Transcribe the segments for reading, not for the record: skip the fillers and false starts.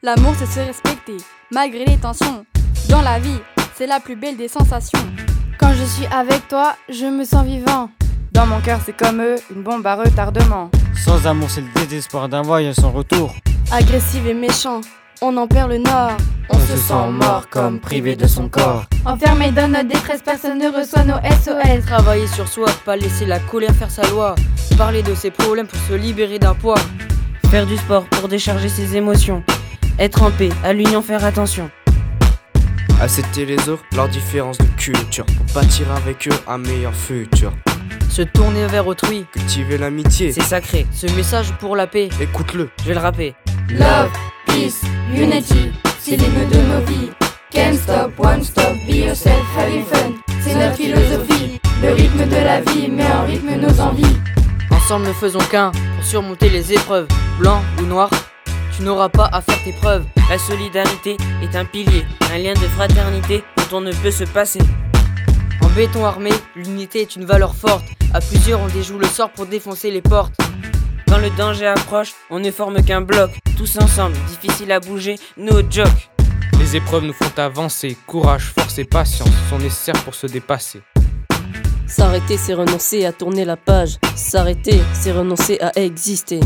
L'amour c'est se respecter, malgré les tensions. Dans la vie, c'est la plus belle des sensations. Quand je suis avec toi, je me sens vivant. Dans mon cœur c'est comme eux, une bombe à retardement. Sans amour c'est le désespoir d'un voyage sans retour. Agressif et méchant, on en perd le nord. On se sent mort comme privé de son corps. Enfermé dans notre détresse, personne ne reçoit nos SOS. Travailler sur soi, pas laisser la colère faire sa loi. Parler de ses problèmes pour se libérer d'un poids. Faire du sport pour décharger ses émotions. Être en paix, à l'union faire attention. Accepter les autres, leurs différences de culture, pour bâtir avec eux un meilleur futur. Se tourner vers autrui, Cultiver l'amitié, c'est sacré. Ce message pour la paix, écoute-le. je vais le rapper. Love, peace, unity, c'est l'hymne de nos vies. Can't stop, won't stop, be yourself, having fun. C'est notre philosophie, le rythme de la vie met en rythme nos envies. Ensemble ne faisons qu'un pour surmonter les épreuves. Blanc ou noir, tu n'auras pas à faire tes preuves. La solidarité est un pilier, un lien de fraternité dont on ne peut se passer. En béton armé, l'unité est une valeur forte. À plusieurs on déjoue le sort pour défoncer les portes. Quand le danger approche, on ne forme qu'un bloc. Tous ensemble, difficile à bouger, no joke. Les épreuves nous font avancer, courage, force et patience sont nécessaires pour se dépasser. S'arrêter, c'est renoncer à tourner la page. S'arrêter, c'est renoncer à exister.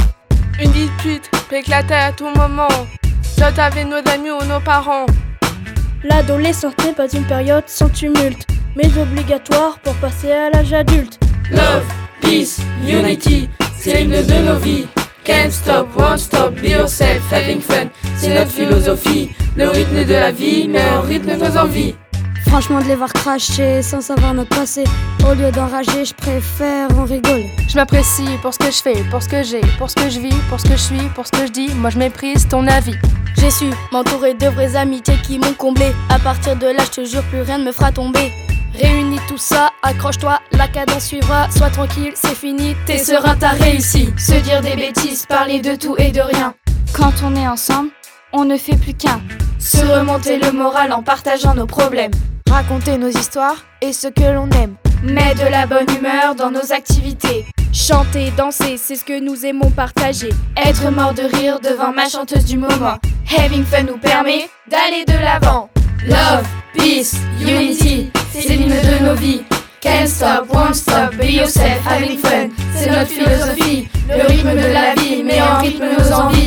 Une dispute peut éclater à tout moment, soit avec nos amis ou nos parents. L'adolescence n'est pas une période sans tumulte, mais obligatoire pour passer à l'âge adulte. Love, peace, unity, c'est l'hymne de nos vies. Can't stop, won't stop, be yourself, having fun. C'est notre philosophie, le rythme de la vie met en rythme nos envies. Franchement, de les voir cracher sans savoir notre passé, au lieu d'enrager, je préfère en rigoler. Je m'apprécie pour ce que je fais, pour ce que j'ai, pour ce que je vis, pour ce que je suis, pour ce que je dis. Moi je méprise ton avis. J'ai su m'entourer de vraies amitiés qui m'ont comblé. À partir de là, je te jure, plus rien ne me fera tomber. Réunis tout ça, accroche-toi, la cadence suivra. Sois tranquille, c'est fini, t'es serein, t'as réussi. Se dire des bêtises, parler de tout et de rien. Quand on est ensemble, on ne fait plus qu'un. Se remonter le moral en partageant nos problèmes. Raconter nos histoires et ce que l'on aime. Mets de la bonne humeur dans nos activités. Chanter, danser, c'est ce que nous aimons partager. Être mort de rire devant ma chanteuse du moment. Having fun nous permet d'aller de l'avant. Love, peace, unity, c'est l'hymne de nos vies. Can't stop, won't stop, be yourself, having fun. C'est notre philosophie, le rythme de la vie met en rythme nos envies.